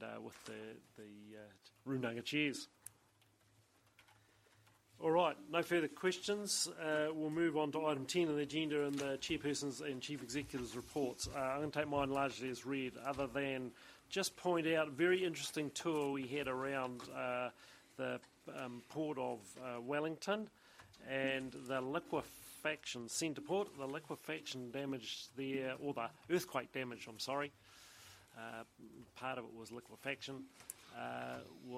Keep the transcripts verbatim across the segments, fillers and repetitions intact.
and uh, with the, the uh, Runanga chairs. All right, no further questions. Uh, we'll move on to item ten on the agenda and the Chairperson's and Chief Executive's reports. Uh, I'm going to take mine largely as read, other than just point out a very interesting tour we had around uh, the um, port of uh, Wellington and the liquefaction centre port, the liquefaction damage there, or the earthquake damage, I'm sorry. Uh, part of it was liquefaction. Uh,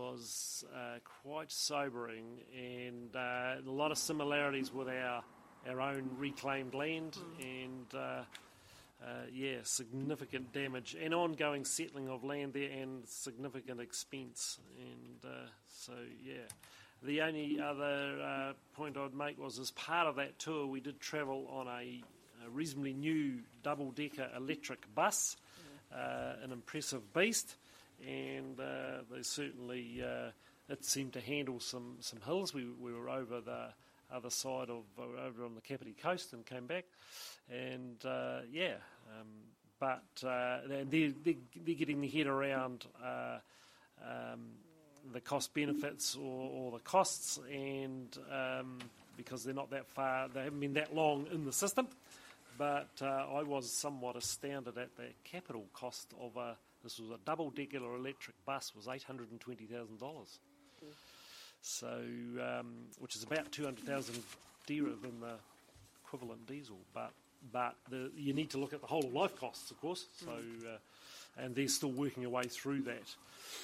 was uh, quite sobering, and uh, a lot of similarities with our our own reclaimed land, mm. and uh, uh, yeah, significant damage and ongoing settling of land there, and significant expense. And uh, so, yeah, the only other uh, point I'd make was, as part of that tour, we did travel on a, a reasonably new double-decker electric bus, mm. uh, an impressive beast. And uh, they certainly, uh, it seemed to handle some, some hills. We, we were over the other side of, uh, over on the Kapiti coast and came back. And uh, yeah, um, but uh, they're, they're, they're getting their head around uh, um, the cost benefits or, or the costs, and um, because they're not that far, they haven't been that long in the system. But uh, I was somewhat astounded at the capital cost of a This was a double-decker electric bus, was eight hundred twenty thousand dollars. Mm. So, um, which is about two hundred thousand dearer than the equivalent diesel. But but the, you need to look at the whole of life costs, of course. So, uh, and they're still working their way through that.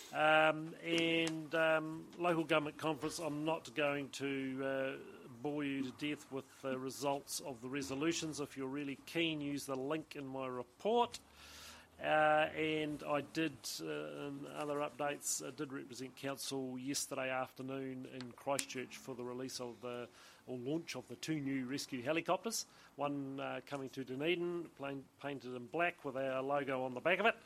Um, and um, local government conference, I'm not going to uh, bore you to death with the results of the resolutions. If you're really keen, use the link in my report. Uh, and I did, uh, in other updates, I did represent Council yesterday afternoon in Christchurch for the release of the, or launch of the two new rescue helicopters. One uh, coming to Dunedin, plain, painted in black with our logo on the back of it,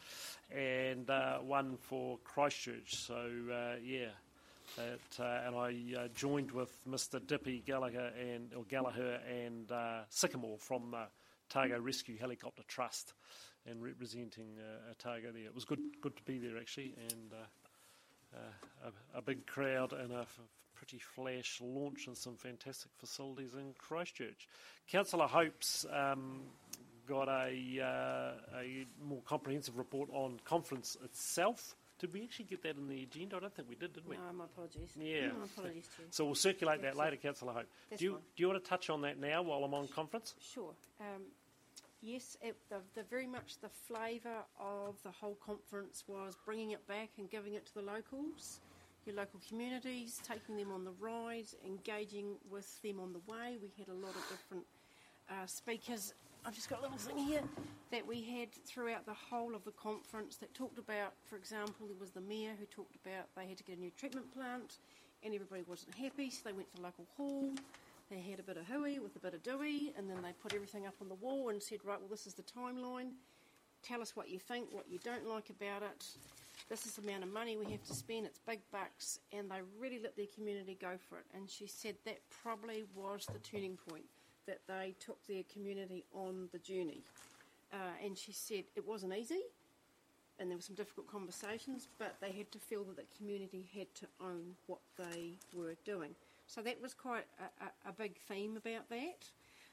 and uh, one for Christchurch. So, uh, yeah. That, uh, and I uh, joined with Mister Dippy Gallagher and or Gallagher and uh, Sycamore from the Otago Rescue Helicopter Trust, and representing uh, Otago there. It was good good to be there, actually, and uh, uh, a, a big crowd and a f- pretty flash launch and some fantastic facilities in Christchurch. Councillor Hope's um, got a, uh, a more comprehensive report on conference itself. Did we actually get that in the agenda? I don't think we did, did we? No, my apologies. Yeah. No, my apologies too. So we'll circulate that That's later, it. Councillor Hope. That's do you, fine. do you want to touch on that now while I'm on conference? Sure. Um, yes, it, the, the very much the flavour of the whole conference was bringing it back and giving it to the locals, your local communities, taking them on the ride, engaging with them on the way. We had a lot of different uh, speakers. I've just got a little thing here that we had throughout the whole of the conference that talked about, for example, there was the mayor who talked about they had to get a new treatment plant and everybody wasn't happy, so they went to the local hall. They had a bit of hooey with a bit of dooey, and then they put everything up on the wall and said, right, well, this is the timeline. Tell us what you think, what you don't like about it. This is the amount of money we have to spend. It's big bucks. And they really let their community go for it. And she said that probably was the turning point, that they took their community on the journey. Uh, and she said it wasn't easy, and there were some difficult conversations, but they had to feel that the community had to own what they were doing. So that was quite a, a, a big theme about that.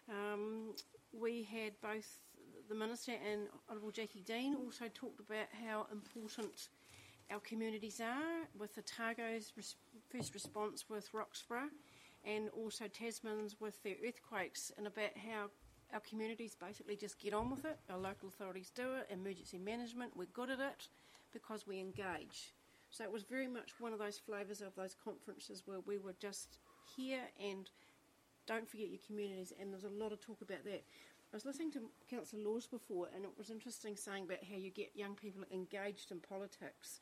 Um, we had both the Minister and Honourable Jackie Dean also talked about how important our communities are, with Otago's res- first response with Roxburgh, and also Tasman's with their earthquakes, and about how our communities basically just get on with it. Our local authorities do it. Emergency management, we're good at it because we engage. So it was very much one of those flavours of those conferences where we were just here and don't forget your communities, and there's a lot of talk about that. I was listening to Councillor Laws before, and it was interesting saying about how you get young people engaged in politics.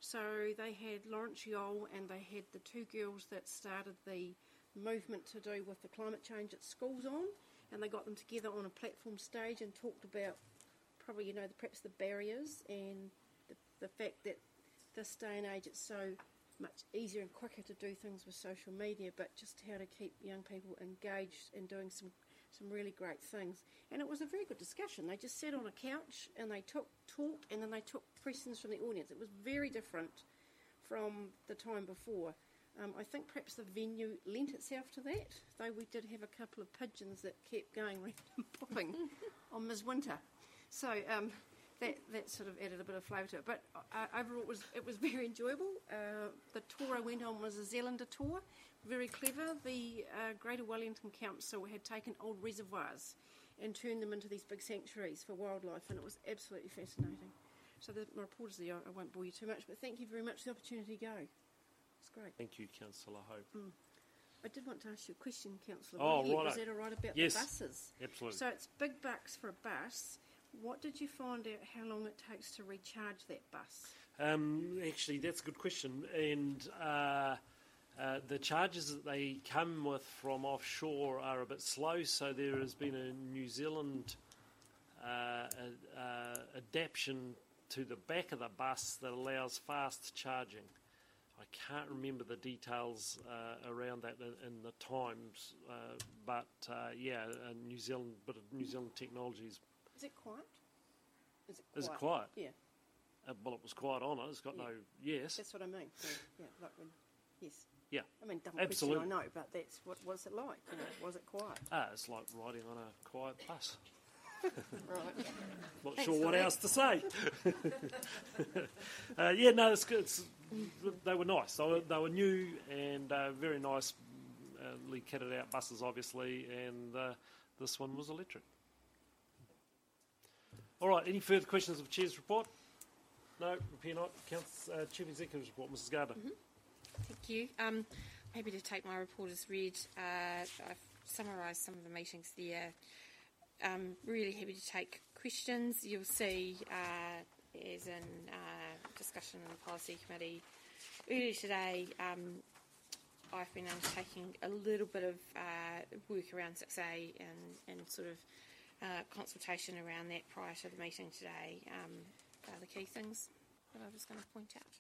So they had Lawrence Yole and they had the two girls that started the movement to do with the climate change at schools on, and they got them together on a platform stage and talked about probably, you know, the, perhaps the barriers and the, the fact that this day and age it's so much easier and quicker to do things with social media, but just how to keep young people engaged in doing some some really great things. And it was a very good discussion. They just sat on a couch and they took talked and then they took questions from the audience. It was very different from the time before. Um, I think perhaps the venue lent itself to that, though we did have a couple of pigeons that kept going round and popping on Miz Winter. So um, that that sort of added a bit of flavour to it. But uh, overall, it was it was very enjoyable. Uh, the tour I went on was a Zealander tour, very clever. The uh, Greater Wellington Council had taken old reservoirs and turned them into these big sanctuaries for wildlife, and it was absolutely fascinating. So the, my report is there. I won't bore you too much, but thank you very much for the opportunity to go. It's great. Thank you, Councillor Hope. Mm. I did want to ask you a question, Councillor. Oh, right. right. Was that all right about yes, the buses? Absolutely. So it's big bucks for a bus. What did you find out how long it takes to recharge that bus? Um, actually, that's a good question. And uh, uh, the charges that they come with from offshore are a bit slow, so there has been a New Zealand uh, uh, adaptation to the back of the bus that allows fast charging. I can't remember the details uh, around that in, in the times, uh, but uh, yeah, a New Zealand bit of New Zealand technologies. Is it quiet? Is it quiet? Is it quiet? Yeah. Uh, well, it was quiet on it. It's got yeah. no yes. That's what I mean. Yeah, yeah like when, yes. Yeah. I mean, double absolutely. question, I know, but that's what was it like? You know, was it quiet? Ah, it's like riding on a quiet bus. Right. Not Thanks sure what that. else to say. uh, yeah, no, it's good. It's, they were nice. They were, they were new and uh, very nice, uh, kitted out buses, obviously, and uh, this one was electric. All right, any further questions of the Chair's report? No, appear not. Counts, uh, Chief Executive's report, Missus Gardner. Mm-hmm. Thank you. Um, happy to take my report as read. Uh, I've summarised some of the meetings there. Um, really happy to take questions. You'll see, uh, as in uh, discussion in the Policy Committee earlier today, um, I've been undertaking a little bit of uh, work around six A and, and sort of uh, consultation around that prior to the meeting today. Um, are the key things that I was going to point out.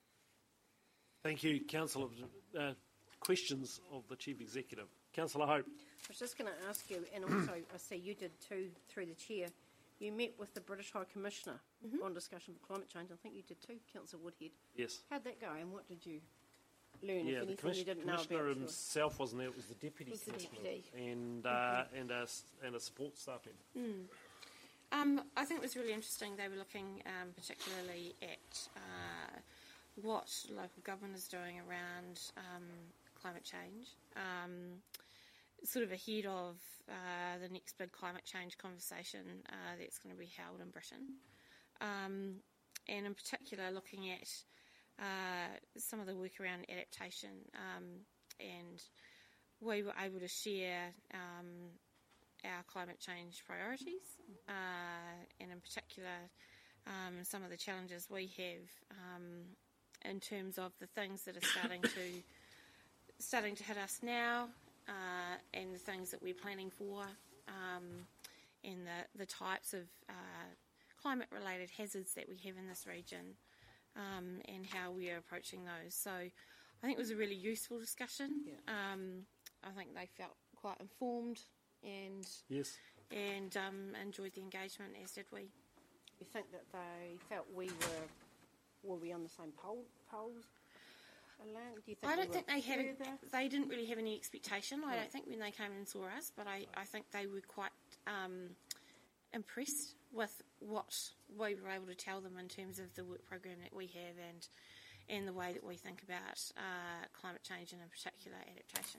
Thank you, Councillor. Uh, questions of the Chief Executive. Councillor Hope. I was just going to ask you, and also I see you did too through the chair. You met with the British High Commissioner mm-hmm. on discussion for climate change. I think you did too, Councillor Woodhead. Yes. How'd that go, and what did you learn? Yeah, if the anything you didn't know about? Commissioner himself wasn't there. It was the Deputy was the Commissioner deputy. and uh, mm-hmm. and a and a support staff in. Mm. Um, I think it was really interesting. They were looking um, particularly at uh, what local government is doing around um, climate change. Um, sort of ahead of uh, the next big climate change conversation uh, that's going to be held in Britain. Um, and in particular looking at uh, some of the work around adaptation, um, and we were able to share um, our climate change priorities uh, and in particular um, some of the challenges we have um, in terms of the things that are starting to starting to hit us now, Uh, and the things that we're planning for, um, and the, the types of uh, climate-related hazards that we have in this region, um, and how we are approaching those. So I think it was a really useful discussion. Yeah. Um, I think they felt quite informed and yes, and um, enjoyed the engagement, as did we. You think that they felt we were were we on the same pole, poles? Do you think I don't we think they had. A, further? they didn't really have any expectation. I Right. don't think when they came and saw us, but I, I think they were quite um, impressed with what we were able to tell them in terms of the work program that we have and and the way that we think about uh, climate change and in particular adaptation.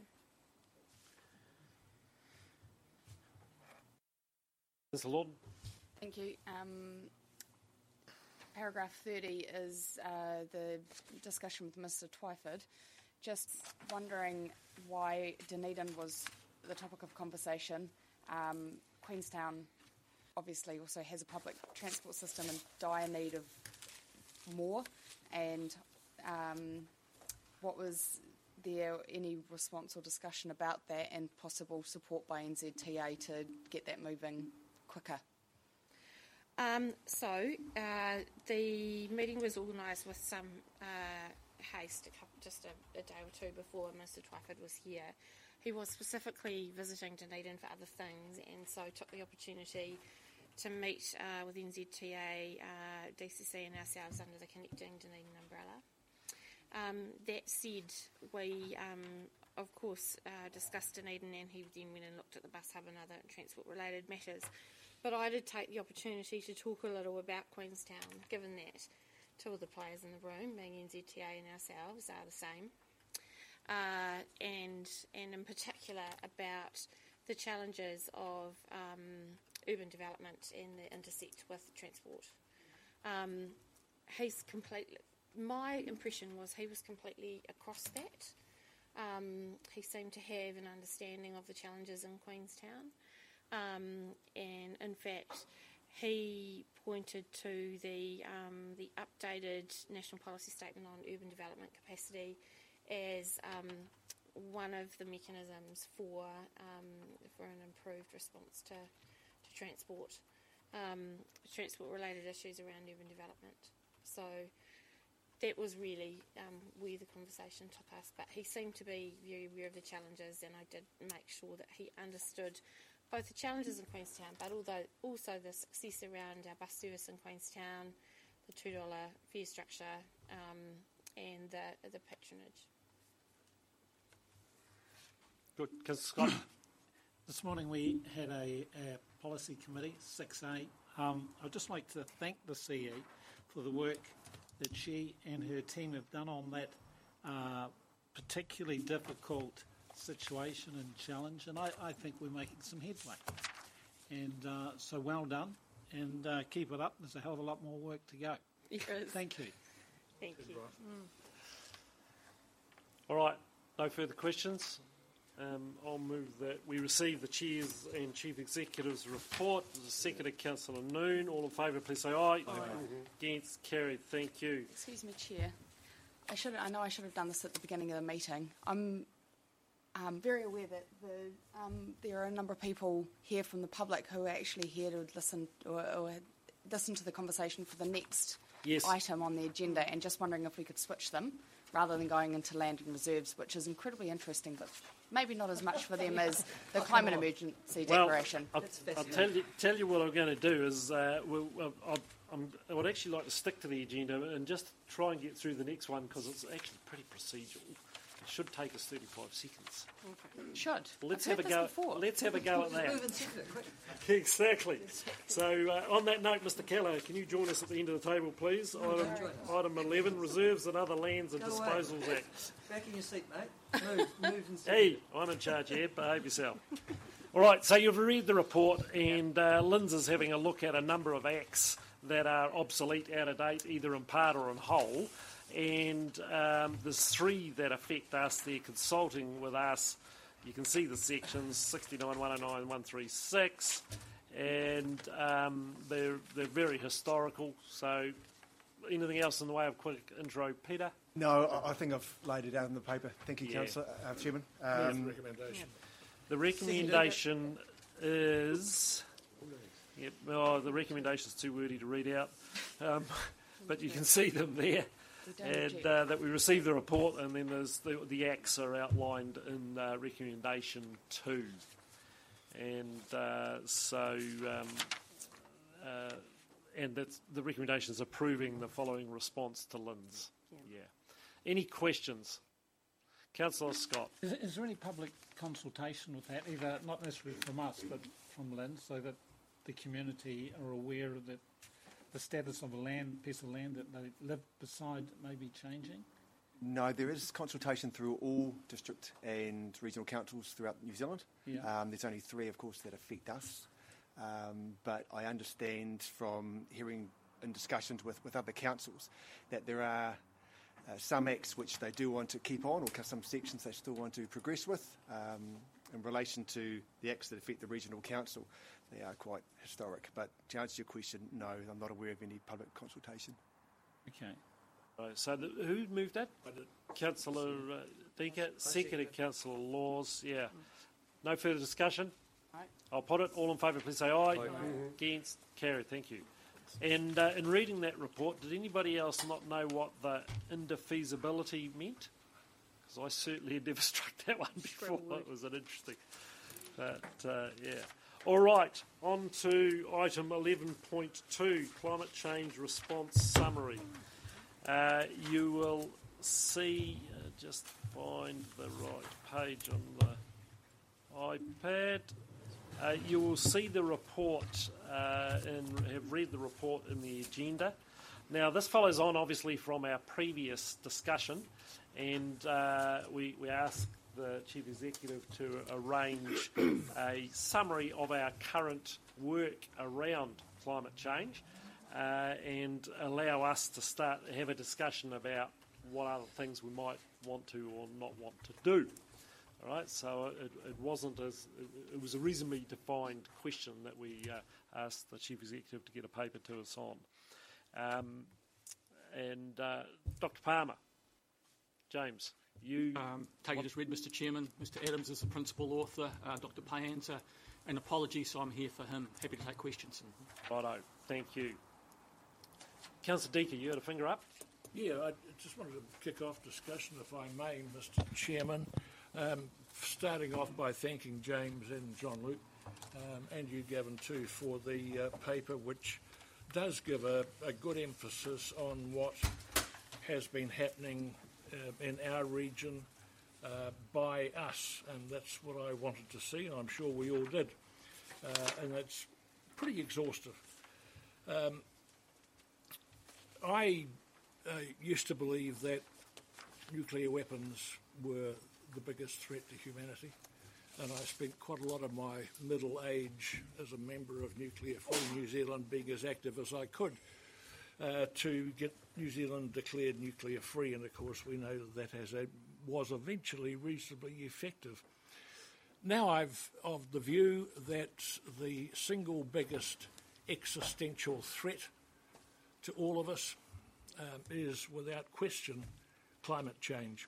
Mister Lord. Thank you. Um, Paragraph thirty is uh, the discussion with Mister Twyford. Just wondering why Dunedin was the topic of conversation. Um, Queenstown obviously also has a public transport system in dire need of more. And um, what was there any response or discussion about that and possible support by N Z T A to get that moving quicker? Um, so uh, the meeting was organised with some uh, haste, a couple, just a, a day or two before Mister Twyford was here. He was specifically visiting Dunedin for other things, and so took the opportunity to meet uh, with N Z T A, uh, D C C and ourselves under the Connecting Dunedin umbrella. Um, that said, we um, of course uh, discussed Dunedin, and he then went and looked at the bus hub and other transport related matters. But I did take the opportunity to talk a little about Queenstown, given that two of the players in the room, being N Z T A and ourselves, are the same. Uh, and and in particular about the challenges of um, urban development and the intersect with transport. Um, he's completely, my impression was he was completely across that. Um, he seemed to have an understanding of the challenges in Queenstown. Um, and in fact, he pointed to the um, the updated National Policy Statement on Urban Development Capacity as um, one of the mechanisms for um, for an improved response to, to transport, um, transport-related issues around urban development. So that was really um, where the conversation took us. But he seemed to be very aware of the challenges, and I did make sure that he understood both the challenges in Queenstown, but although also the success around our bus service in Queenstown, the two dollar fare structure, um, and the the patronage. Good. Scott. This morning we had a, a policy committee, six A. Um, I'd just like to thank the C E for the work that she and her team have done on that uh, particularly difficult situation and challenge, and I, I think we're making some headway. And uh, so well done, and uh, keep it up. There's a hell of a lot more work to go. Yes. Thank you. Thank you. Mm. All right, no further questions. Um, I'll move that we receive the Chair's and Chief Executive's report. Seconded Councillor Noon. All in favour, please say aye. Aye. Against, carried. Thank you. Excuse me, Chair. I should. I know I should have done this at the beginning of the meeting. I'm um, very aware that the, um, there are a number of people here from the public who are actually here to listen or, or listen to the conversation for the next yes. item on the agenda, and just wondering if we could switch them rather than going into land and reserves, which is incredibly interesting, but maybe not as much for them as the climate emergency well, declaration. I'll, I'll tell you, tell you what I'm going to do is uh, we'll, I'll, I'm, I would actually like to stick to the agenda and just try and get through the next one because it's actually pretty procedural. It should take us thirty-five seconds. Okay. Should. Let's I've have a heard go. this before. Let's have a go at that. Exactly. So uh, on that note, Mister Keller, can you join us at the end of the table, please? Item, item eleven, Reserves and Other Lands and Go Disposals away. Act. Back in your seat, mate. Move, move and sit. Hey, I'm in charge here. Behave yourself. All right, so you've read the report, and uh, Lynn's is having a look at a number of acts that are obsolete, out of date, either in part or in whole. And um, there's three that affect us. They're consulting with us. You can see the sections, sixty-nine, one oh nine, one thirty-six. And um, they're, they're very historical. So anything else in the way of quick intro, Peter? No, I, I think I've laid it out in the paper. Thank you, Yeah. Councillor, uh, Chairman. Yeah. Um, recommendation. The recommendation is... Yep, oh, the recommendation's too wordy to read out. Um, but you can see them there. And uh, that we received the report, and then there's the, the acts are outlined in uh, recommendation two. And uh, so, um, uh, and that's, the recommendation is approving the following response to Lynn's. Yeah. yeah. Any questions? Councillor Scott. Is, is there any public consultation with that, either not necessarily from us, but from Lynn, so that the community are aware that the status of a land piece of land that they live beside may be changing? no, there is consultation through all district and regional councils throughout New Zealand. Yeah. Um, there's only three, of course, that affect us. Um, but I understand from hearing in discussions with, with other councils that there are uh, some acts which they do want to keep on, or some sections they still want to progress with. Um, in relation to the acts that affect the regional council, they are quite historic. But to answer your question, no, I'm not aware of any public consultation. Okay. Right, so the, who moved that? Councillor uh, Dinka, seconded Councillor Laws. Yeah. No further discussion? Right. I'll put it. All in favour, please say aye. Aye. Against? Carried. Thank you. And uh, in reading that report, did anybody else not know what the indefeasibility meant? Because I certainly had never struck that one before. It was an interesting. But, uh, yeah. All right, on to item eleven point two, Climate Change Response Summary. Uh, you will see, uh, just find the right page on the iPad. Uh, you will see the report uh, and have read the report in the agenda. Now, this follows on obviously from our previous discussion, and uh, we, we asked the Chief Executive to arrange a summary of our current work around climate change uh, and allow us to start have a discussion about what other things we might want to or not want to do. All right, so it, it wasn't as it was a reasonably defined question that we uh, asked the Chief Executive to get a paper to us on. Um, and uh, Doctor Palmer, James. You um, take it as read, Mister Chairman. Mister Adams is the principal author. Uh, Doctor Payansa, an apology, so I'm here for him. Happy to take questions. Righto, thank you. Councillor Deaker, you had a finger up? Yeah, I just wanted to kick off discussion, if I may, Mister Chairman. Um, starting off by thanking James and John Luke, um, and you, Gavin, too, for the uh, paper, which does give a, a good emphasis on what has been happening Uh, in our region uh, by us, and that's what I wanted to see, and I'm sure we all did. Uh, and it's pretty exhaustive. Um, I uh, used to believe that nuclear weapons were the biggest threat to humanity, and I spent quite a lot of my middle age as a member of Nuclear Free New Zealand being as active as I could Uh, to get New Zealand declared nuclear free, and of course we know that that has a, was eventually reasonably effective. Now I've of the view that the single biggest existential threat to all of us um, is, without question, climate change.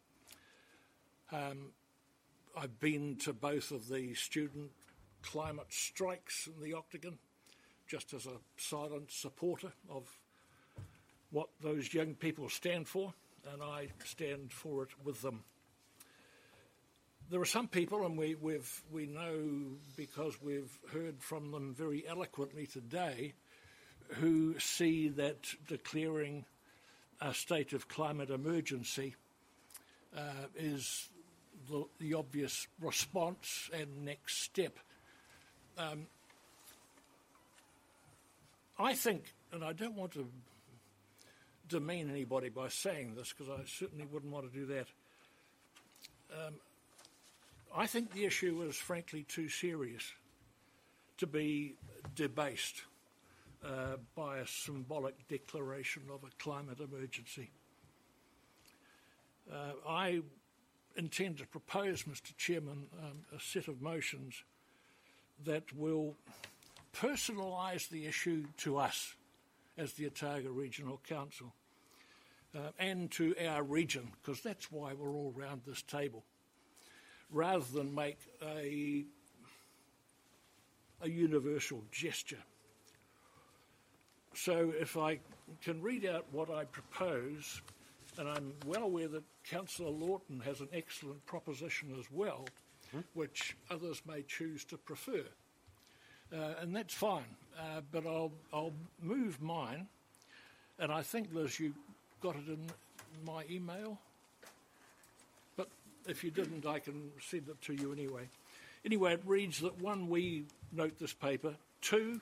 Um, I've been to both of the student climate strikes in the Octagon, just as a silent supporter of what those young people stand for, and I stand for it with them. There are some people, and we we've, we know because we've heard from them very eloquently today, who see that declaring a state of climate emergency uh, is the, the obvious response and next step. Um, I think, and I don't want to demean anybody by saying this, because I certainly wouldn't want to do that, um, I think the issue is frankly too serious to be debased uh, by a symbolic declaration of a climate emergency. Uh, I intend to propose, Mister Chairman, um, a set of motions that will personalise the issue to us as the Otago Regional Council uh, and to our region, because that's why we're all round this table, rather than make a, a universal gesture. So if I can read out what I propose, and I'm well aware that Councillor Lawton has an excellent proposition as well, hmm? which others may choose to prefer. Uh, and that's fine, uh, but I'll, I'll move mine, and I think, Liz, you got it in my email, but if you didn't, I can send it to you anyway. Anyway, it reads that, one, we note this paper, two,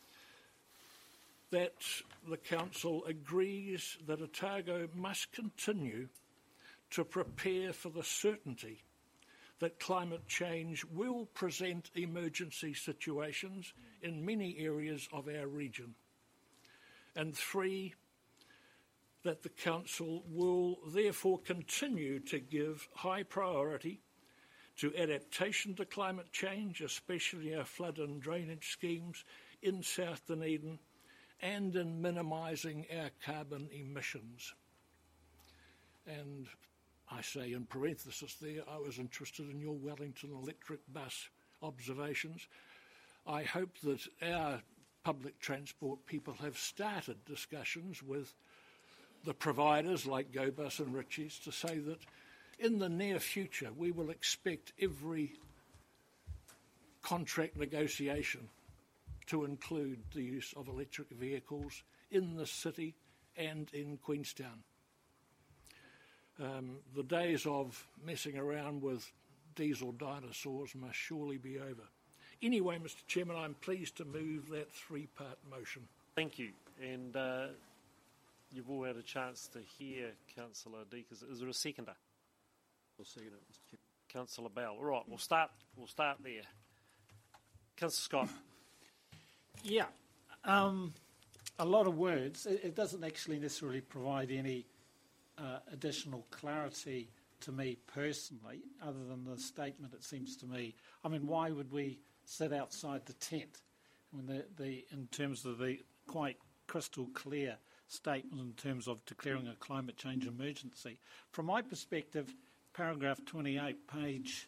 that the Council agrees that Otago must continue to prepare for the certainty that climate change will present emergency situations in many areas of our region. And three, that the Council will therefore continue to give high priority to adaptation to climate change, especially our flood and drainage schemes in South Dunedin, and in minimising our carbon emissions. And I say in parenthesis there, I was interested in your Wellington electric bus observations. I hope that our public transport people have started discussions with the providers like GoBus and Ritchie's to say that in the near future we will expect every contract negotiation to include the use of electric vehicles in the city and in Queenstown. Um, the days of messing around with diesel dinosaurs must surely be over. Anyway, Mister Chairman, I'm pleased to move that three-part motion. Thank you. And uh, you've all had a chance to hear Councillor Deekers. Is there a seconder? I'll second it, Mister Chairman. Councillor Bell. All right, we'll start. We'll start there. Councillor Scott. Yeah, um, a lot of words. It, it doesn't actually necessarily provide any uh, additional clarity to me personally, other than the statement. It seems to me. I mean, why would we sit outside the tent when the, the in terms of the quite crystal clear statement in terms of declaring a climate change emergency? From my perspective, paragraph twenty-eight, page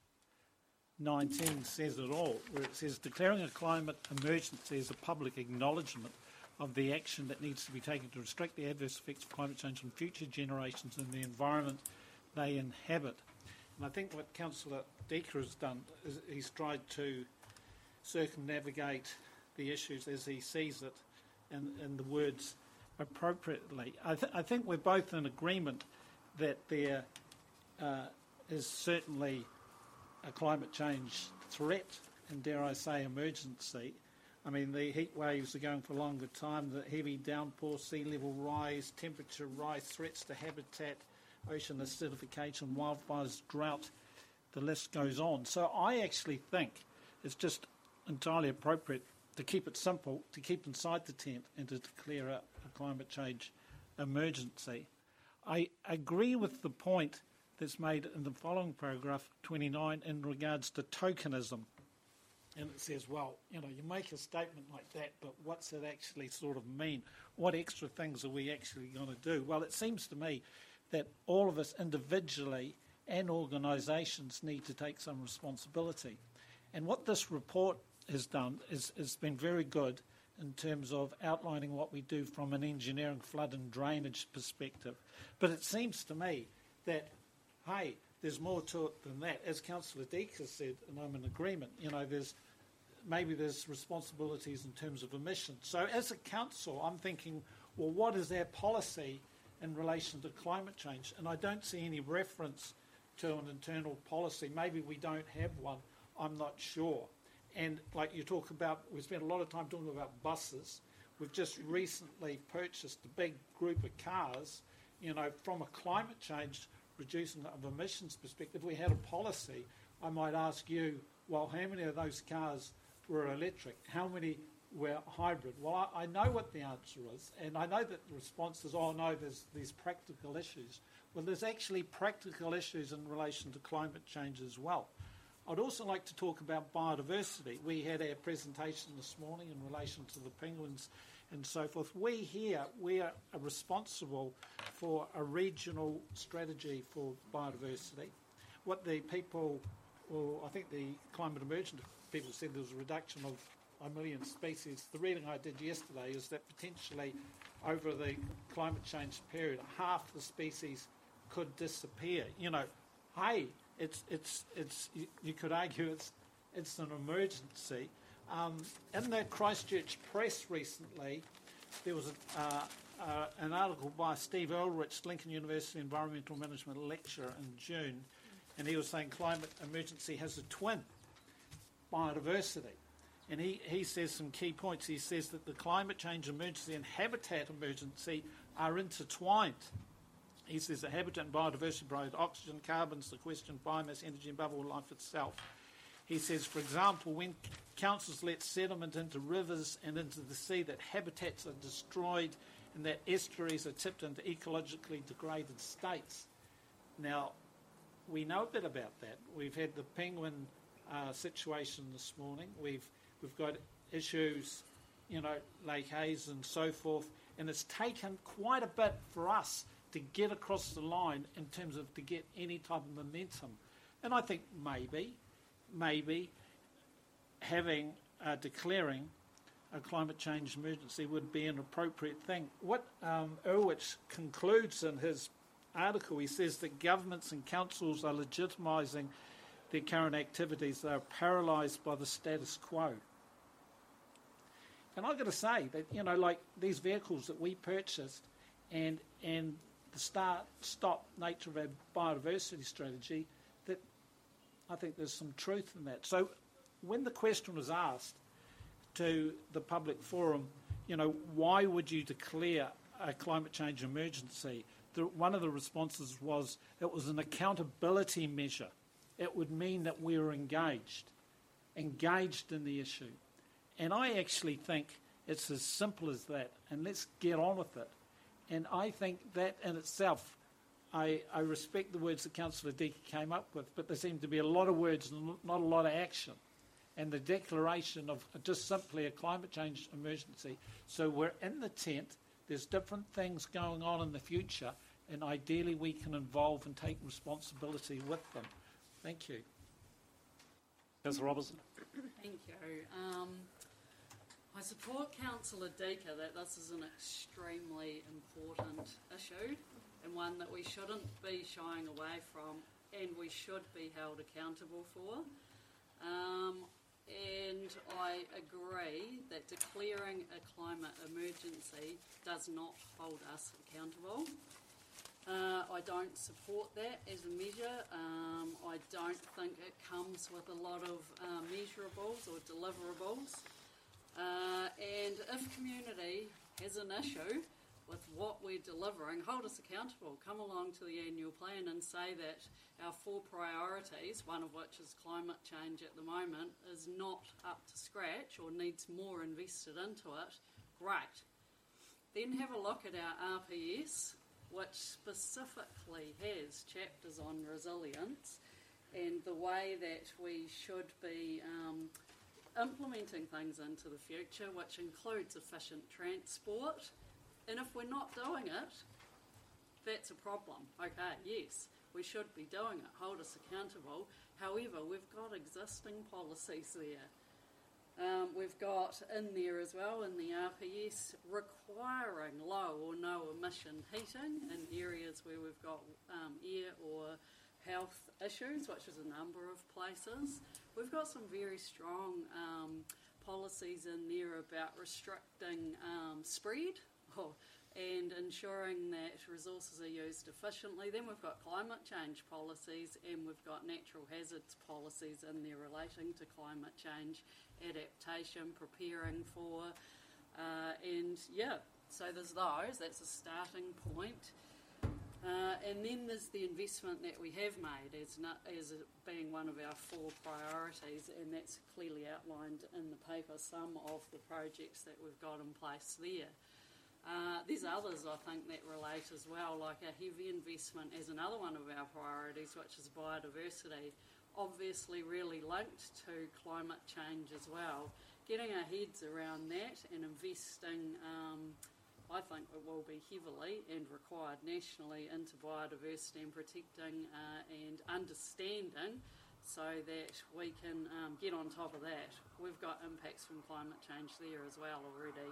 nineteen says it all, where it says declaring a climate emergency is a public acknowledgement of the action that needs to be taken to restrict the adverse effects of climate change on future generations and the environment they inhabit. And I think what Councillor Deeker has done is he's tried to circumnavigate the issues as he sees it and, and the words appropriately. I, th- I think we're both in agreement that there uh, is certainly a climate change threat and, dare I say, emergency. I mean, the heat waves are going for a longer time, the heavy downpour, sea level rise, temperature rise, threats to habitat, ocean acidification, wildfires, drought, the list goes on. So I actually think it's just entirely appropriate to keep it simple, to keep inside the tent and to declare a, a climate change emergency. I agree with the point that's made in the following paragraph, twenty-nine, in regards to tokenism. And it says, well, you know, you make a statement like that, but what's it actually sort of mean? What extra things are we actually going to do? Well, it seems to me that all of us individually and organisations need to take some responsibility. And what this report has done is has been very good in terms of outlining what we do from an engineering, flood and drainage perspective. But it seems to me that, hey, there's more to it than that. As Councillor Deeker said, and I'm in agreement, you know, there's maybe there's responsibilities in terms of emissions. So as a council, I'm thinking, well, what is our policy in relation to climate change? And I don't see any reference to an internal policy. Maybe we don't have one, I'm not sure. And like you talk about, we spent a lot of time talking about buses. We've just recently purchased a big group of cars. You know, from a climate change reducing of emissions perspective, we had a policy. I might ask you, well, how many of those cars were electric? How many were hybrid? Well, I, I know what the answer is, and I know that the response is, oh no, there's these practical issues. Well, there's actually practical issues in relation to climate change as well. I'd also like to talk about biodiversity. We had our presentation this morning in relation to the penguins and so forth. We here, we are responsible for a regional strategy for biodiversity. What the people, well, I think the climate emergency people said there was a reduction of a million species. The reading I did yesterday is that potentially over the climate change period, half the species could disappear. You know, hey, it's it's it's you, you could argue it's it's an emergency. Um, in the Christchurch Press recently, there was a, uh, uh, an article by Steve Ulrich, Lincoln University Environmental Management lecturer in June, and he was saying climate emergency has a twin, biodiversity. And he, he says some key points. He says that the climate change emergency and habitat emergency are intertwined. He says that habitat and biodiversity provide oxygen, carbon, sequestration, biomass, energy, and above all, life itself. He says, for example, when councils let sediment into rivers and into the sea, that habitats are destroyed and that estuaries are tipped into ecologically degraded states. Now, we know a bit about that. We've had the penguin uh, situation this morning. We've we've got issues, you know, Lake Hayes and so forth, and it's taken quite a bit for us to get across the line in terms of to get any type of momentum. And I think maybe, maybe having, uh, declaring a climate change emergency would be an appropriate thing. What um, Ulrich concludes in his article, he says that governments and councils are legitimising their current activities. They are paralysed by the status quo. And I've got to say that, you know, like these vehicles that we purchased and and the start, stop nature of our biodiversity strategy, that I think there's some truth in that. So when the question was asked to the public forum, you know, why would you declare a climate change emergency? The, one of the responses was it was an accountability measure. It would mean that we were engaged, engaged in the issue. And I actually think it's as simple as that, and let's get on with it. And I think that in itself, I, I respect the words that Councillor Deaky came up with, but there seem to be a lot of words and not a lot of action. And the declaration of just simply a climate change emergency. So we're in the tent, there's different things going on in the future, and ideally we can involve and take responsibility with them. Thank you. Councillor Robertson. Thank you. Um, I support Councillor Deaker that this is an extremely important issue and one that we shouldn't be shying away from and we should be held accountable for. Um, and I agree that declaring a climate emergency does not hold us accountable. Uh, I don't support that as a measure. Um, I don't think it comes with a lot of uh, measurables or deliverables. Uh, and if community has an issue with what we're delivering, hold us accountable. Come along to the annual plan and say that our four priorities, one of which is climate change at the moment, is not up to scratch or needs more invested into it. Great. Then have a look at our R P S, which specifically has chapters on resilience and the way that we should be um, implementing things into the future, which includes efficient transport. And if we're not doing it, that's a problem. Okay, yes, we should be doing it. Hold us accountable. However, we've got existing policies there. Um, we've got in there as well in the R P S requiring low or no emission heating in areas where we've got um, air or health issues, which is a number of places. We've got some very strong um, policies in there about restricting um, spread oh, and ensuring that resources are used efficiently. Then we've got climate change policies and we've got natural hazards policies in there relating to climate change, adaptation, preparing for, uh, and yeah, so there's those, that's a starting point. Uh, and then there's the investment that we have made as, not, as being one of our four priorities, and that's clearly outlined in the paper, some of the projects that we've got in place there. Uh, there's others, I think, that relate as well, like a heavy investment as another one of our priorities, which is biodiversity, obviously really linked to climate change as well. Getting our heads around that and investing, um, I think it will be heavily and required nationally into biodiversity and protecting uh, and understanding so that we can um, get on top of that. We've got impacts from climate change there as well already.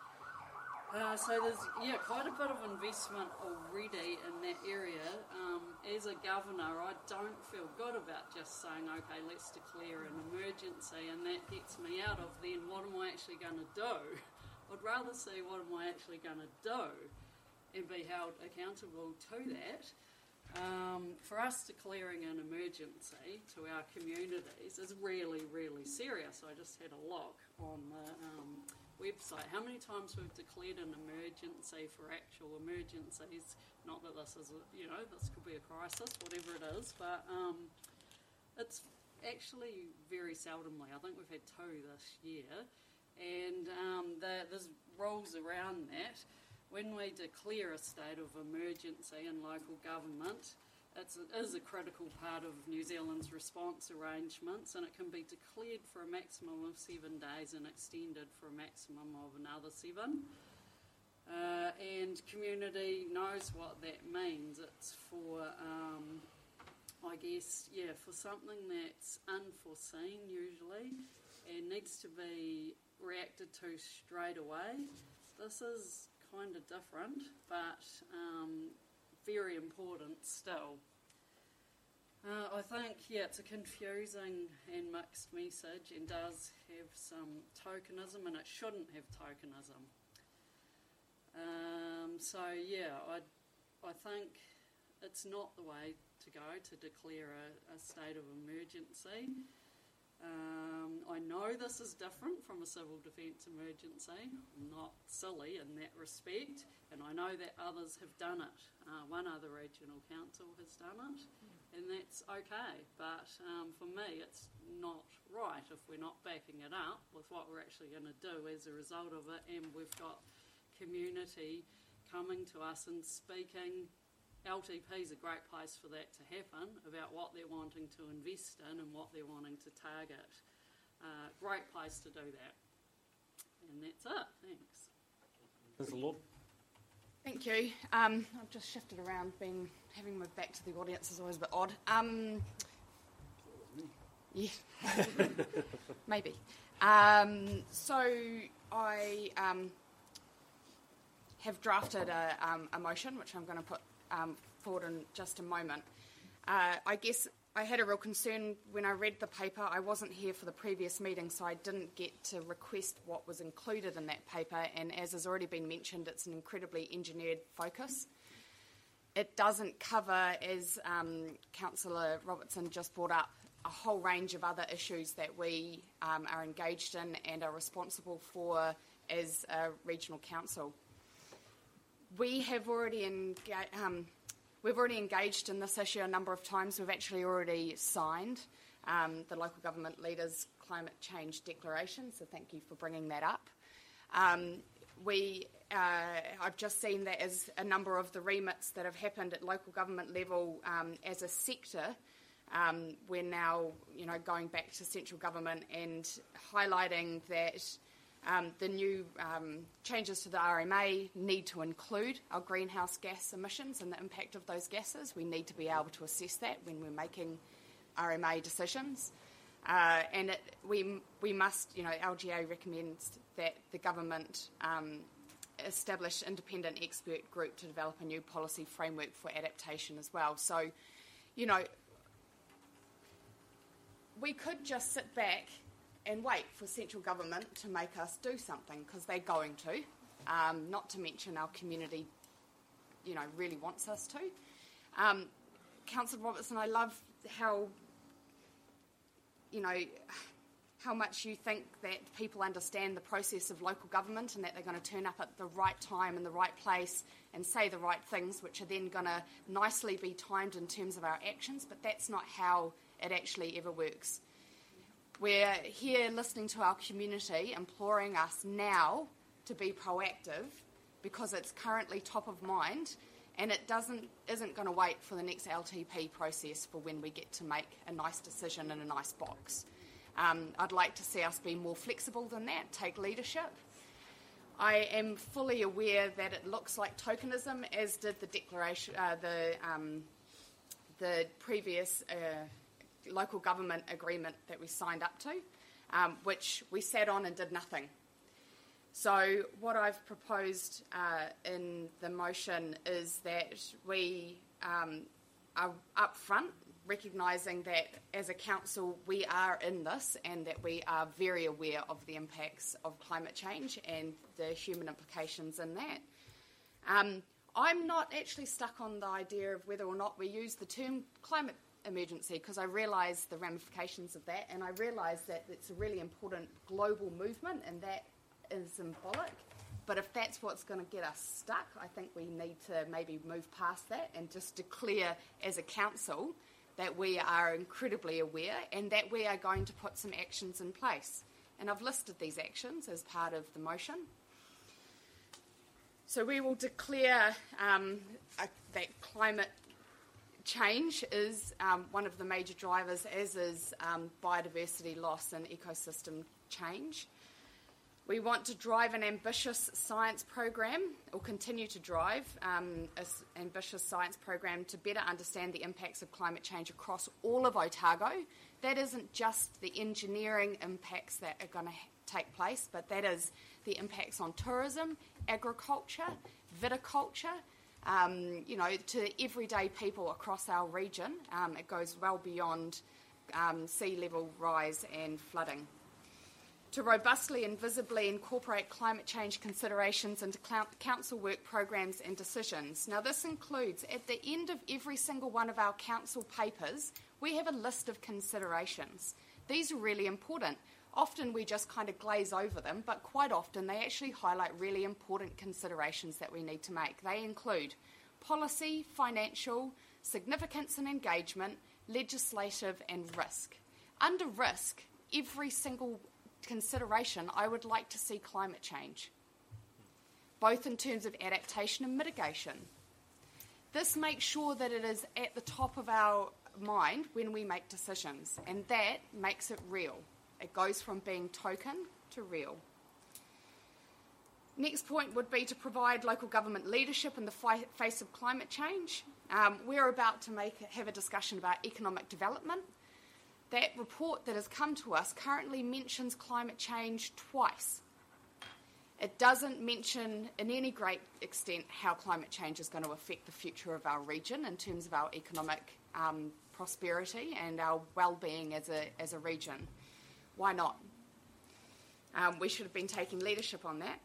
Uh, so there's yeah quite a bit of investment already in that area. Um, as a governor, I don't feel good about just saying, okay, let's declare an emergency, and that gets me out of then what am I actually going to do? I'd rather see what am I actually going to do and be held accountable to that. Um, for us, declaring an emergency to our communities is really, really serious. I just had a look on the um, website. How many times we've declared an emergency for actual emergencies? Not that this is, a, you know, this could be a crisis, whatever it is, but um, it's actually very seldomly. I think we've had two this year. And um, the, there's rules around that. When we declare a state of emergency in local government, it's, it is a critical part of New Zealand's response arrangements, and it can be declared for a maximum of seven days and extended for a maximum of another seven. Uh, and community knows what that means. It's for, um, I guess, yeah, for something that's unforeseen usually and needs to be reacted to straight away. This is kind of different, but um, very important still. Uh, I think, yeah, it's a confusing and mixed message and does have some tokenism, and it shouldn't have tokenism. Um, so, yeah, I, I think it's not the way to go to declare a, a state of emergency. Um, I know this is different from a civil defence emergency. I'm not silly in that respect, and I know that others have done it. Uh, one other regional council has done it, and that's okay. But um, for me, it's not right if we're not backing it up with what we're actually going to do as a result of it, and we've got community coming to us and speaking. L T P is a great place for that to happen, about what they're wanting to invest in and what they're wanting to target. Uh, great place to do that. And that's it. Thanks. Thanks a lot. Thank you. Um, I've just shifted around. Being having my back to the audience is always a bit odd. Um, yeah, maybe. Um, so I um, have drafted a, um, a motion, which I'm going to put Um, forward in just a moment. Uh, I guess I had a real concern when I read the paper. I wasn't here for the previous meeting, so I didn't get to request what was included in that paper, and as has already been mentioned, it's an incredibly engineered focus. It doesn't cover, as um, Councillor Robertson just brought up, a whole range of other issues that we um, are engaged in and are responsible for as a regional council. We have already engaged, um, we've already engaged in this issue a number of times. We've actually already signed um, the Local Government Leaders Climate Change Declaration, so thank you for bringing that up. Um, we, uh, I've just seen that as a number of the remits that have happened at local government level um, as a sector, um, we're now, you know, going back to central government and highlighting that Um, the new um, changes to the R M A need to include our greenhouse gas emissions and the impact of those gases. We need to be able to assess that when we're making R M A decisions. Uh, and it, we we must, you know, L G A recommends that the government um, establish independent expert group to develop a new policy framework for adaptation as well. So, you know, we could just sit back and wait for central government to make us do something, because they're going to, um, not to mention our community, you know, really wants us to. Um, Councillor Robertson, I love how, you know, how much you think that people understand the process of local government and that they're going to turn up at the right time in the right place and say the right things, which are then going to nicely be timed in terms of our actions, but that's not how it actually ever works. We're here listening to our community, imploring us now to be proactive because it's currently top of mind, and it doesn't isn't going to wait for the next L T P process for when we get to make a nice decision in a nice box. Um, I'd like to see us be more flexible than that, take leadership. I am fully aware that it looks like tokenism, as did the declaration, uh, the um, the previous Uh, local government agreement that we signed up to, um, which we sat on and did nothing. So what I've proposed uh, in the motion is that we um, are upfront, recognising that as a council we are in this and that we are very aware of the impacts of climate change and the human implications in that. Um, I'm not actually stuck on the idea of whether or not we use the term climate emergency, because I realise the ramifications of that, and I realise that it's a really important global movement and that is symbolic. But if that's what's going to get us stuck, I think we need to maybe move past that and just declare as a council that we are incredibly aware and that we are going to put some actions in place. And I've listed these actions as part of the motion. So we will declare um, a, that climate change is um, one of the major drivers, as is um, biodiversity loss and ecosystem change. We want to drive an ambitious science program, or continue to drive um, an ambitious science program to better understand the impacts of climate change across all of Otago. That isn't just the engineering impacts that are going to ha- take place, but that is the impacts on tourism, agriculture, viticulture, um, you know, to everyday people across our region. Um, it goes well beyond um, sea level rise and flooding. To robustly and visibly incorporate climate change considerations into council work programs and decisions. Now, this includes, at the end of every single one of our council papers, we have a list of considerations. These are really important. Often we just kind of glaze over them, but quite often they actually highlight really important considerations that we need to make. They include policy, financial, significance and engagement, legislative and risk. Under risk, every single consideration, I would like to see climate change, both in terms of adaptation and mitigation. This makes sure that it is at the top of our mind when we make decisions, and that makes it real. It goes from being token to real. Next point would be to provide local government leadership in the fi- face of climate change. Um, we're about to make have a discussion about economic development. That report that has come to us currently mentions climate change twice. It doesn't mention in any great extent how climate change is going to affect the future of our region in terms of our economic um, prosperity and our well-being as a, as a region. Why not? Um, we should have been taking leadership on that.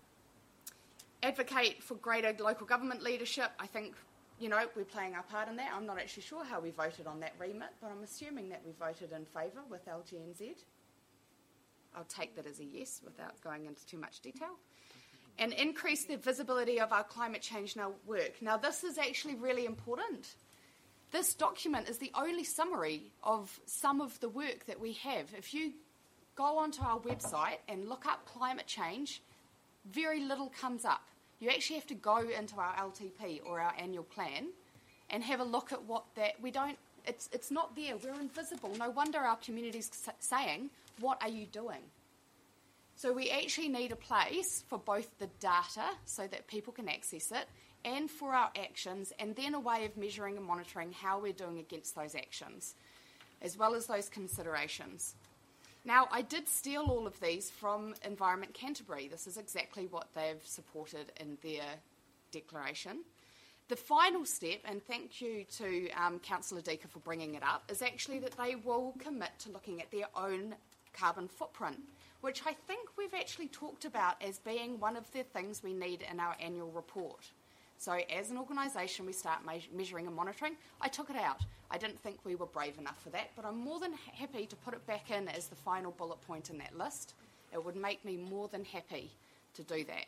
Advocate for greater local government leadership. I think, you know, we're playing our part in that. I'm not actually sure how we voted on that remit, but I'm assuming that we voted in favour with L G N Z. I'll take that as a yes without going into too much detail. And increase the visibility of our climate change now work. Now, this is actually really important. This document is the only summary of some of the work that we have. If you go onto our website and look up climate change, very little comes up. You actually have to go into our L T P or our annual plan and have a look at what that, we don't, it's, it's not there, we're invisible. No wonder our community's saying, what are you doing? So we actually need a place for both the data so that people can access it and for our actions, and then a way of measuring and monitoring how we're doing against those actions, as well as those considerations. Now, I did steal all of these from Environment Canterbury. This is exactly what they've supported in their declaration. The final step, and thank you to um, Councillor Deaker for bringing it up, is actually that they will commit to looking at their own carbon footprint, which I think we've actually talked about as being one of the things we need in our annual report. So as an organisation, we start me- measuring and monitoring. I took it out. I didn't think we were brave enough for that, but I'm more than ha- happy to put it back in as the final bullet point in that list. It would make me more than happy to do that.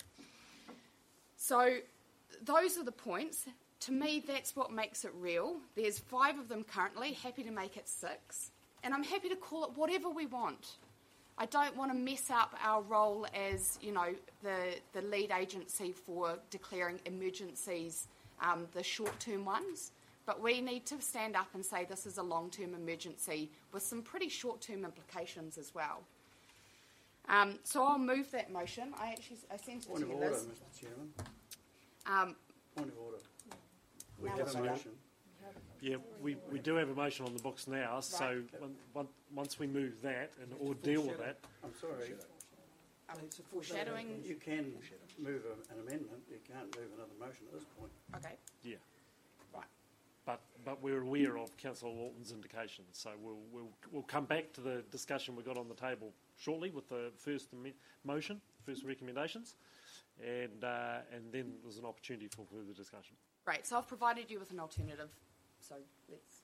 So those are the points. To me, that's what makes it real. There's five of them currently, happy to make it six. And I'm happy to call it whatever we want. I don't want to mess up our role as, you know, the, the lead agency for declaring emergencies, um, the short-term ones. But we need to stand up and say this is a long-term emergency with some pretty short-term implications as well. Um, so I'll move that motion. I actually I sent it Point to of you, order, Liz. Mister Chairman. Um, Point of order. We Now have it's a on. motion. Yeah, we, we do have a motion on the books now, so one, one, once we move that and or deal with that, I'm sorry. um, foreshadowing. You can move a, an amendment. You can't move another motion at this point. Okay. yeah. Right. But but we're aware of Councillor Walton's indications, so we'll we'll we'll come back to the discussion we got on the table shortly with the first am- motion, first recommendations, and uh, and then there's an opportunity for further discussion. Great. So I've provided you with an alternative. So let's.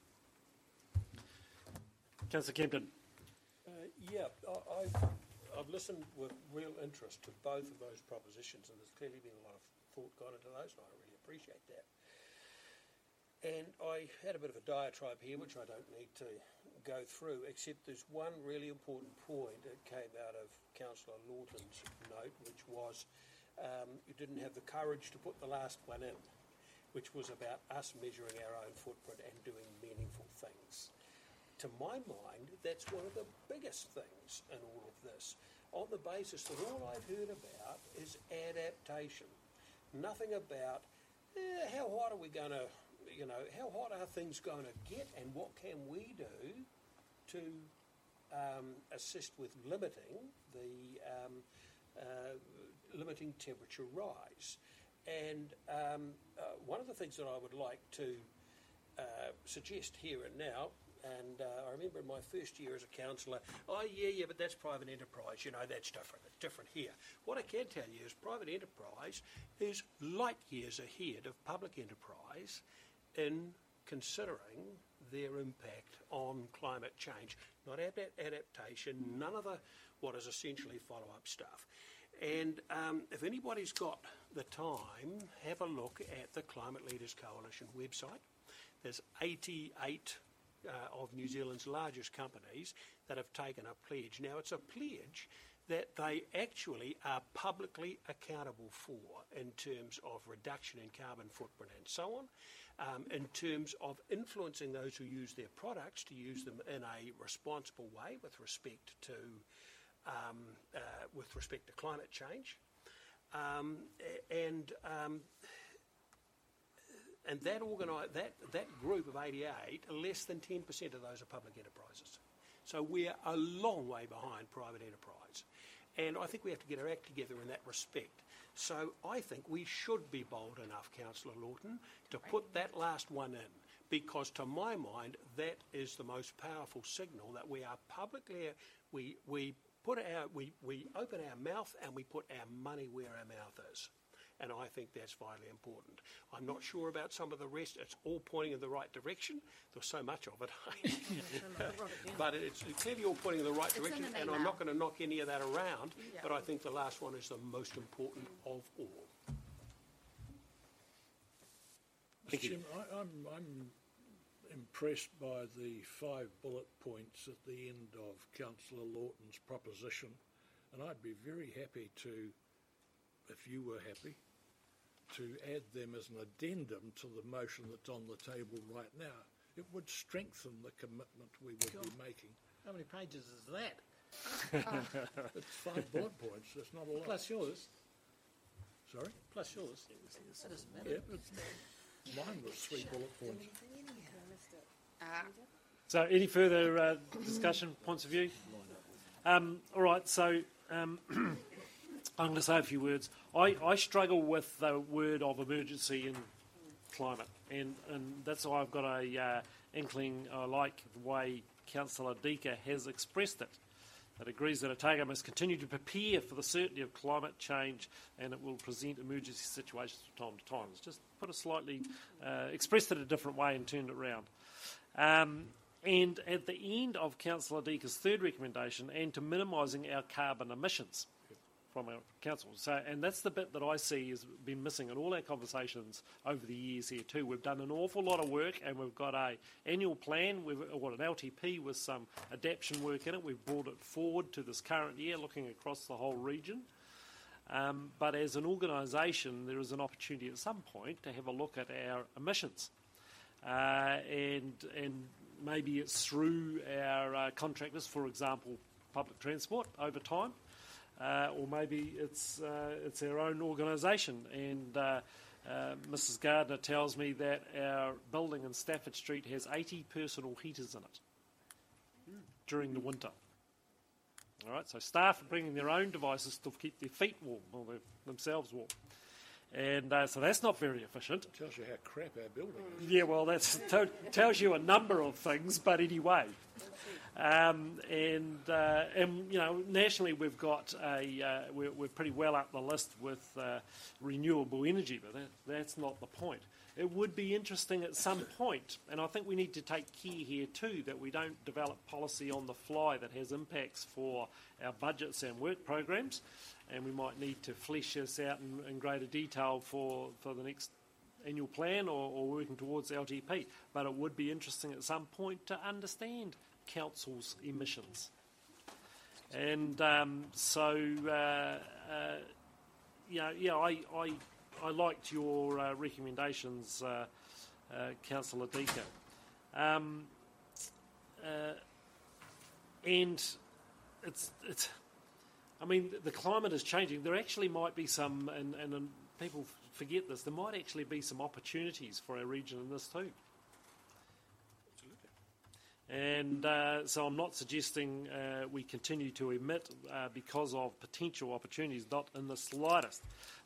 Councillor Kempton. Uh, yeah, I, I've, I've listened with real interest to both of those propositions, and there's clearly been a lot of thought gone into those, and I really appreciate that. And I had a bit of a diatribe here, which I don't need to go through, except there's one really important point that came out of Councillor Lawton's note, which was um, you didn't have the courage to put the last one in, which was about us measuring our own footprint and doing meaningful things. To my mind, that's one of the biggest things in all of this, on the basis that all I've heard about is adaptation. Nothing about eh, how hot are we going to, you know, how hot are things going to get and what can we do to um, assist with limiting the um, uh, limiting temperature rise. And um, uh, one of the things that I would like to uh, suggest here and now, and uh, I remember in my first year as a councillor, oh yeah, yeah, but that's private enterprise, you know, that's different, it's different here. What I can tell you is private enterprise is light years ahead of public enterprise in considering their impact on climate change. Not ad- adaptation, none of the what is essentially follow-up stuff. And um, if anybody's got the time, have a look at the Climate Leaders Coalition website. There's eighty-eight uh, of New Zealand's largest companies that have taken a pledge. Now, it's a pledge that they actually are publicly accountable for in terms of reduction in carbon footprint and so on, um, in terms of influencing those who use their products to use them in a responsible way with respect to um, uh, with respect to climate change, um, and um, and that organi- that that group of eighty-eight, less than ten percent of those are public enterprises. So we're a long way behind private enterprise. And I think we have to get our act together in that respect. So I think we should be bold enough, Councillor Lawton, to put that last one in, because to my mind, that is the most powerful signal that we are publicly, we, we, put our, we, we open our mouth and we put our money where our mouth is. And I think that's vitally important. I'm not sure about some of the rest. It's all pointing in the right direction. There's so much of it. But it's clearly all pointing in the right direction, and I'm not going to knock any of that around, yeah. But I think the last one is the most important of all. Thank you. Jim, I, I'm, I'm impressed by the five bullet points at the end of Councillor Lawton's proposition, and I'd be very happy to, if you were happy, to add them as an addendum to the motion that's on the table right now. It would strengthen the commitment we would God. be making. How many pages is that? oh. It's five bullet points. That's not a lot. Plus yours. Sorry? Plus yours. It doesn't matter. Yeah, it's, mine was three bullet points. Uh, so any further uh, discussion, points of view? Um, all right, so... Um, I'm going to say a few words. I, I struggle with the word of emergency in climate, and, and that's why I've got a uh, inkling. I like the way Councillor Dika has expressed it. It agrees that Otago must continue to prepare for the certainty of climate change, and it will present emergency situations from time to time. It's just put it slightly, uh, expressed it a different way and turned it round. Um, and at the end of Councillor Dika's third recommendation, and to minimising our carbon emissions from our council. So, and that's the bit that I see has been missing in all our conversations over the years here too. We've done an awful lot of work, and we've got a annual plan. We've got an L T P with some adaptation work in it. We've brought it forward to this current year, looking across the whole region. Um, but as an organisation, there is an opportunity at some point to have a look at our emissions, uh, and and maybe it's through our uh, contractors, for example, public transport over time. Uh, or maybe it's uh, it's our own organisation. And uh, uh, Missus Gardner tells me that our building in Stafford Street has eighty personal heaters in it mm. during the winter. All right, so staff are bringing their own devices to keep their feet warm, or their, themselves warm. And uh, so that's not very efficient. It tells you how crap our building is. Yeah, well, that to- tells you a number of things, but anyway. Um, and, uh, and, you know, nationally we've got a, uh, we're, we're pretty well up the list with uh, renewable energy, but that, that's not the point. It would be interesting at some point, and I think we need to take care here too, that we don't develop policy on the fly that has impacts for our budgets and work programs, and we might need to flesh this out in, in greater detail for, for the next annual plan or, or working towards L T P. But it would be interesting at some point to understand council's emissions. And um, so, uh, uh, yeah, yeah, I, I, I liked your uh, recommendations, uh, uh, Councillor Dika. Um, uh, and it's, it's, I mean, the climate is changing. There actually might be some, and, and, and people forget this, there might actually be some opportunities for our region in this too. And uh, so I'm not suggesting uh, we continue to emit uh, because of potential opportunities, not in the slightest.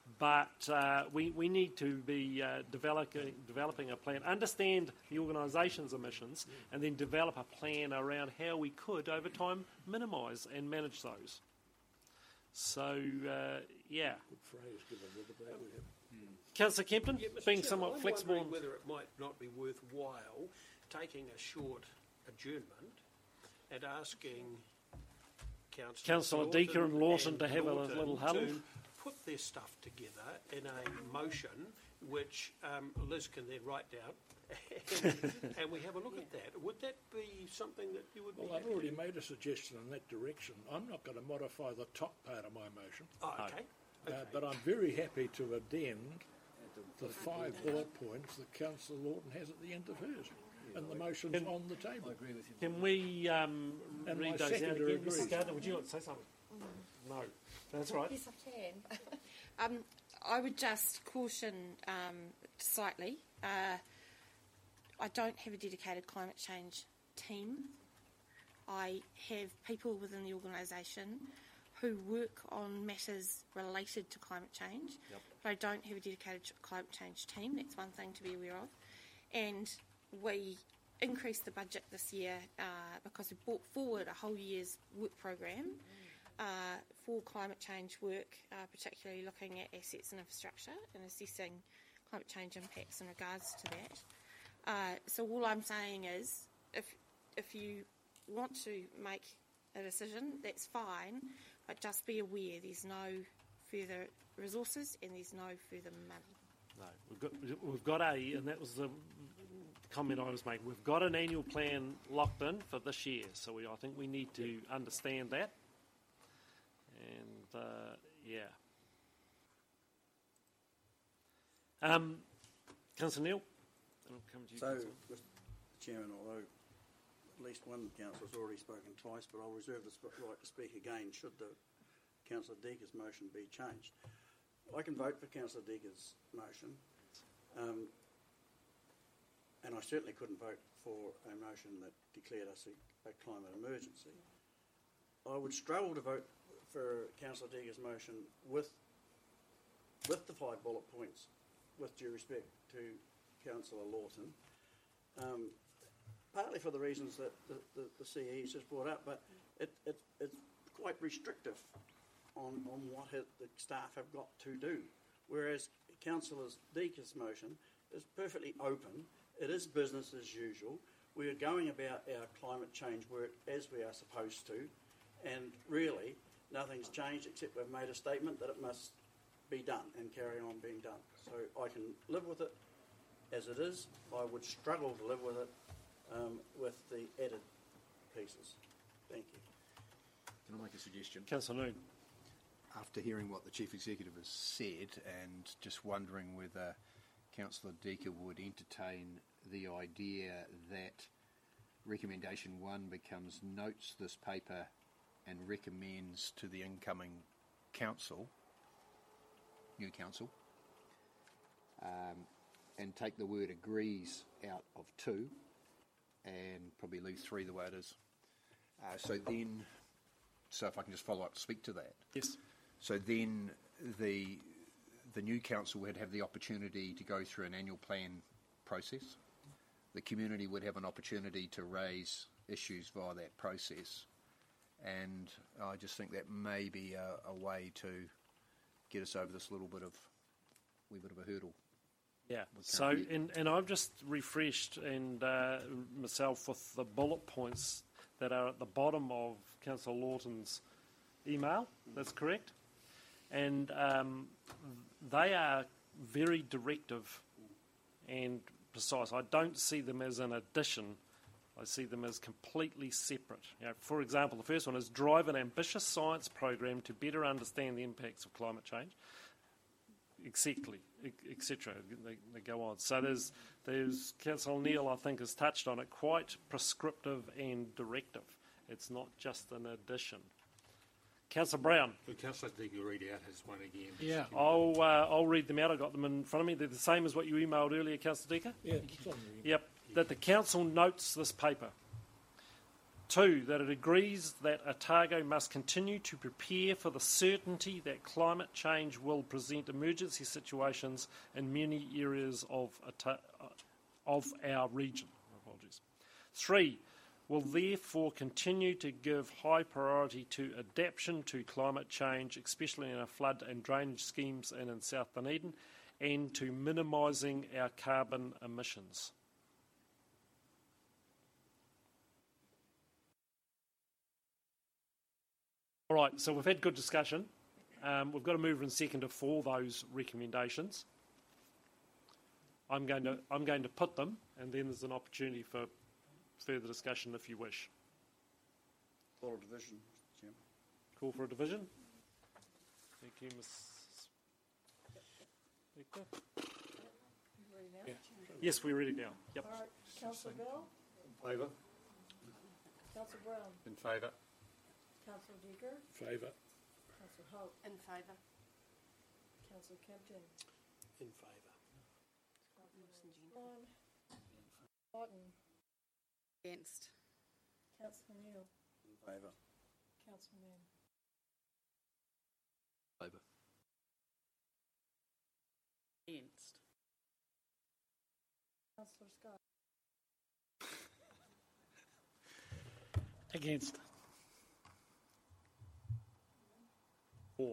But uh, we, we need to be uh, developing, developing a plan, understand the organisation's emissions, and then develop a plan around how we could, over time, minimise and manage those. So, uh, yeah. Good phrase, given the debate we have. Councillor Kempton, Yeah, Mister being Chairman, somewhat I'm flexible. wondering whether it might not be worthwhile taking a short adjournment and asking Councillor Councillor Deaker and Lawson to have a Lawton little huddle. to put their stuff together in a motion which um, Liz can then write down, and, and we have a look at that. Would that be something that you would be Well, I've happy already to- made a suggestion in that direction. I'm not going to modify the top part of my motion, Oh, okay. uh, Okay. but I'm very happy to addend the five bullet points that Councillor Lawton has at the end of hers, and the motion's Can- on the table. Can we um, And my read those out seconder again? agrees. Missus Gardner, would you like to say something? No. That's right. Yes, I can. um, I would just caution um, slightly. Uh, I don't have a dedicated climate change team. I have people within the organisation who work on matters related to climate change, Yep. but I don't have a dedicated ch- climate change team. That's one thing to be aware of. And we increased the budget this year uh, because we brought forward a whole year's work program uh, for climate change work, uh, particularly looking at assets and infrastructure and assessing climate change impacts in regards to that. Uh, so all I'm saying is, if if you want to make a decision, that's fine, but just be aware there's no further resources and there's no further money. No, we've got, we've got a, and that was the comment I was making, we've got an annual plan locked in for this year, so we, I think we need to understand that. And, uh, yeah. Um, Councillor Neal, I'll come to you. So, Councillor. Mister Chairman, although at least one councillor's already spoken twice, but I'll reserve the sp- right to speak again should the Councillor Deaker's motion be changed. I can vote for Councillor Deaker's motion, um, and I certainly couldn't vote for a motion that declared us a, a climate emergency. I would struggle to vote for Councillor Deaker's motion with with the five bullet points, with due respect to Councillor Lawton, um, partly for the reasons that the, the, the C E has just brought up, but it, it, it's quite restrictive on, on what ha- the staff have got to do, whereas Councillor Deaker's motion is perfectly open. It is business as usual. We are going about our climate change work as we are supposed to, and really nothing's changed except we've made a statement that it must be done and carry on being done. So I can live with it as it is. I would struggle to live with it um, with the added pieces. Thank you. Can I make a suggestion? Councillor Noon. After hearing what the Chief Executive has said and just wondering whether Councillor Deaker would entertain the idea that recommendation one becomes notes this paper and recommends to the incoming council, new council, um, and take the word agrees out of two and probably leave three the way it is. Uh, so then, so if I can just follow up to speak to that. Yes. So then the the new council would have the opportunity to go through an annual plan process. The community would have an opportunity to raise issues via that process. And I just think that may be a, a way to get us over this little bit of, wee bit of a hurdle. Yeah, We so, can't be- and, and I've just refreshed and uh, myself with the bullet points that are at the bottom of Councillor Lawton's email. That's correct. And um, they are very directive and precise. I don't see them as an addition. I see them as completely separate. You know, for example, the first one is drive an ambitious science program to better understand the impacts of climate change. Exactly, et cetera. They, they go on. So there's, there's Councillor Neal, I think, has touched on it, quite prescriptive and directive. It's not just an addition. Councillor Brown. The Councillor Deaker read out his one again. Yeah. I'll, uh, I'll read them out. I've got them in front of me. They're the same as what you emailed earlier, Councillor Deaker. Yeah, it's on the- Yep. That the council notes this paper. Two, that it agrees that Otago must continue to prepare for the certainty that climate change will present emergency situations in many areas of, of our region. Apologies. Three, will therefore continue to give high priority to adaptation to climate change, especially in our flood and drainage schemes and in South Dunedin, and to minimising our carbon emissions. All right, so we've had good discussion. Um, we've got to move in second to for those recommendations. I'm going to I'm going to put them, and then there's an opportunity for further discussion if you wish. Call a division, Mister Chairman. Call for a division. Thank you, Miz Victor. Yeah. Yes, we're ready now. Yep. All right, Councillor Bell, In favour? Councillor Brown, In favour? Councillor Deeker, Favour. Councillor Holt, In favour. Councillor Kempton, In favour. Vaughan, Martin, Against. Councillor Neal, In favour. Councillor Mann. Favour. Against. Councillor Scott, Against. Four.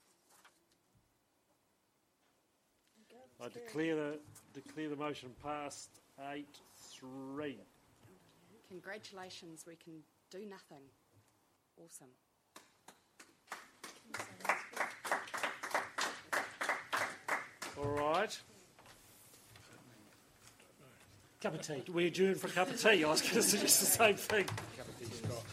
okay, I it's carried. declare the declare the motion passed eight three. Congratulations, we can do nothing. Awesome. All right. Cup of tea. We adjourn for a cup of tea. I was going to suggest the same thing.